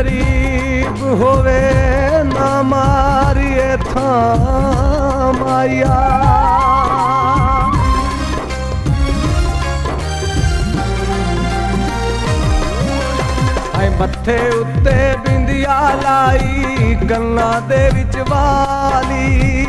गरीब होवे ना मारिए थाम आया मत्थे उत्ते बिंदिया लाई गन्ना दे विच वाली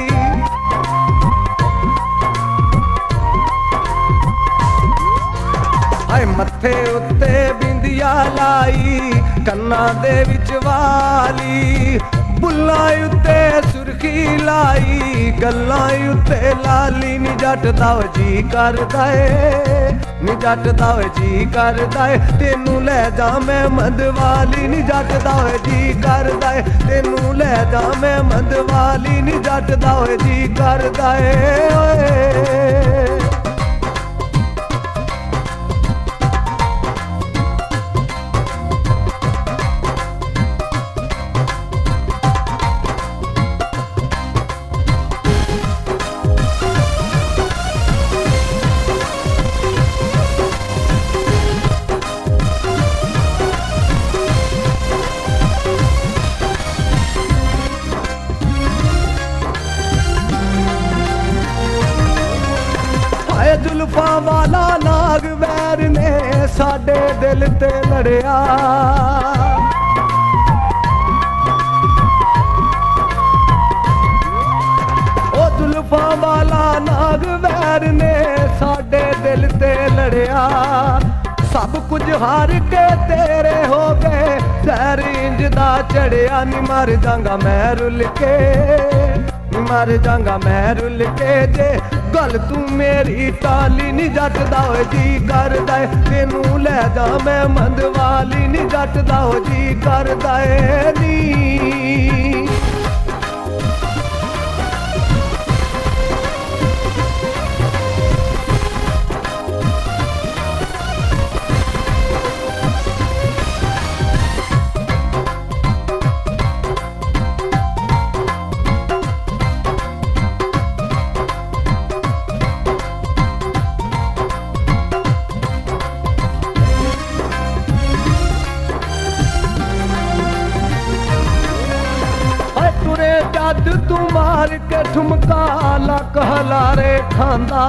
हाय मत्थे उत्ते बिंदिया लाई गन्ना दे विच वाली बुल्लां उत्ते सुर्खी लाई गल्लां उत्ते लाली नी जट दा जी करदा ए नी जट दा जी करदा ए तेनू लै जा मैं मंदवाली नी जट दा जी करदा ए तेनू लै जा मैं मंदवाली नी जट दा जी करदा ए जुल्फा वाला नाग वैर ने साडे दिल ते लड़िया ओ जुल्फा वाला नाग वैर ने साडे दिल ते लड़िया सब कुछ हार के तेरे हो गए सैर इंज दा चढ़िया नी मर जांगा मैं रुल के मर जांगा मैं रुल के जे गल तू मेरी टाली नी जट दा जी करदा ए तेनू लै जा मैं मंदवाली नी जट दा जी करदा ए नी जद तू मार के ठुमका लक हलारे खांदा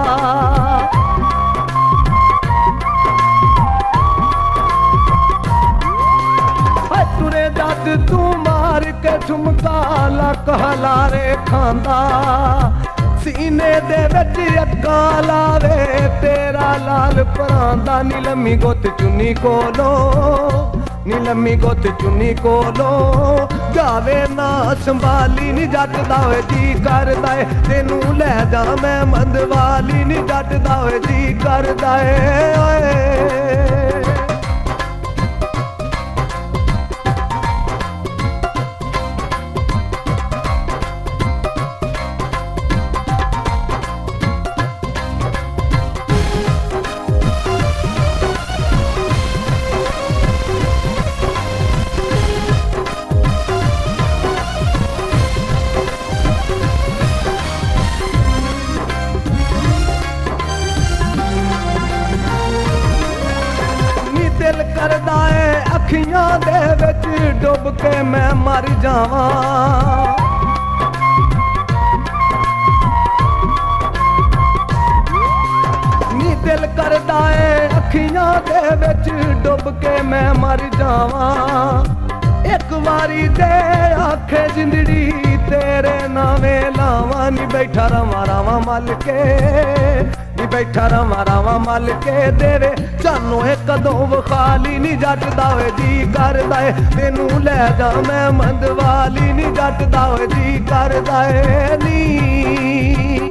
तुरे जद तू मार के ठुमका लक हलारे खांदा सीने दे विच अक्का लावे तेरा लाल परांदा नी लम्मी गुत चुन्नी कोलो नी लम्मी गुत चुन्नी कोलो जावे ना संभाली नी जट दा जी करदा ए तेनू लै जा मैं मंदवाली नी जट दा जी करदा ए दिल करदा है अखियां दे विच डुब के मैं मर जावां नी दिल करदा है अखियां दे विच डुब के मैं मर जावां एक बारी दे आखे जिंदड़ी तेरे नावे लावां नी बैठा रवां रावां मल के बैठा रवां रावां मल के देवे सानू कदों वखाली नी जट दा जी करदा ए तेनू लै जा मैं मंदवाली नी जट दा जी करदा ए नी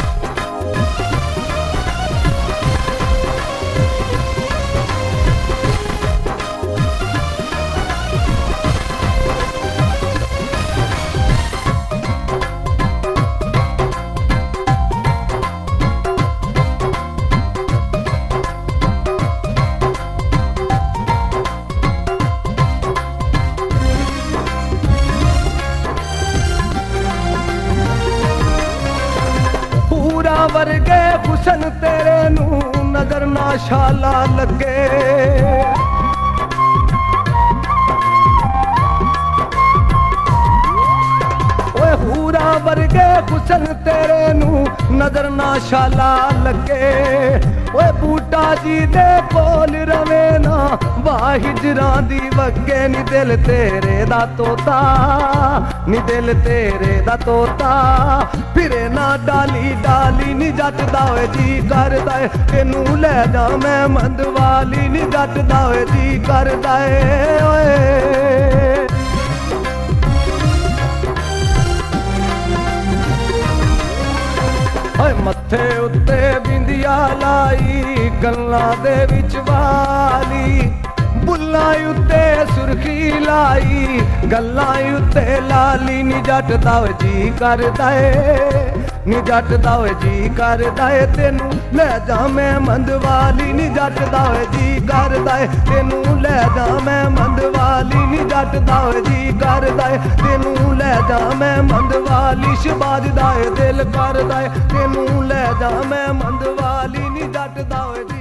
वर्गे हुसन तेरे नू नजर ना शाला लगे ਦਿਨ ਤੇਰੇ ਨੂੰ ਨਜ਼ਰ ਨਾ ਸ਼ਾਲਾ ਲੱਗੇ। ਓਏ ਬੂਟਾ ਜੀ ਦੇ ਕੋਲ ਰਵੇ ਨਾ ਵਾਹ ਹਿਜਰਾਂ ਦੀ ਵਗੇ ਨੀ ਦਿਲ ਤੇਰੇ ਦਾ ਤੋਤਾ, ਨੀ ਦਿਲ ਤੇਰੇ ਦਾ ਤੋਤਾ ਫਿਰੇ ਨਾ ਡਾਲੀ ਡਾਲੀ ਨੀ ਜੱਟਦਾ ਓਏ ਜੀ ਕਰਦਾ ਏ ਤੈਨੂੰ ਲੈ ਜਾ ਮੈਂ ਮੰਦਵਾਲੀ ਨੀ ਜੱਟਦਾ ਓਏ ਜੀ ਕਰਦਾ ਏ ਓਏ। ਓਏ ਮੱਥੇ ਉੱਤੇ ਬਿੰਦੀਆਂ ਲਾਈ ਗੱਲਾਂ ਦੇ ਵਿੱਚ ਵਾਲੀ, ਬੁੱਲਾਂ ਉੱਤੇ ਸੁਰਖੀ ਲਾਈ ਗੱਲਾਂ ਉੱਤੇ ਲਾਲੀ ਨੀ ਜੱਟਦਾ ਓਏ ਜੀ ਕਰਦਾ ਏ, ਨੀ ਜੱਟਦਾ ਓਏ ਜੀ ਕਰਦਾ ਏ ਤੈਨੂੰ ਲੈ ਜਾ ਮੈਂ ਮੰਦਵਾਲੀ ਨੀ ਜੱਟਦਾ ਓਏ ਜੀ ਕਰਦਾ ਏ ਤੈਨੂੰ ਲੈ ਜਾ ਮੈਂ ਮੰਦਵਾਲੀ ਨੀ ਜੱਟਦਾ ਓਏ ਜੀ ਕਰਦਾ ਏ ਤੈਨੂੰ ਲੈ ਜਾ ਮੈਂ ਮੰਦਵਾਲੀ ਸ਼ਬਾਜ ਦਾ ਏ ਦਿਲ ਕਰਦਾ ਏ ਤੈਨੂੰ ਲੈ ਜਾ ਮੈਂ ਮੰਦਵਾਲੀ ਨੀ ਜੱਟਦਾ ਓਏ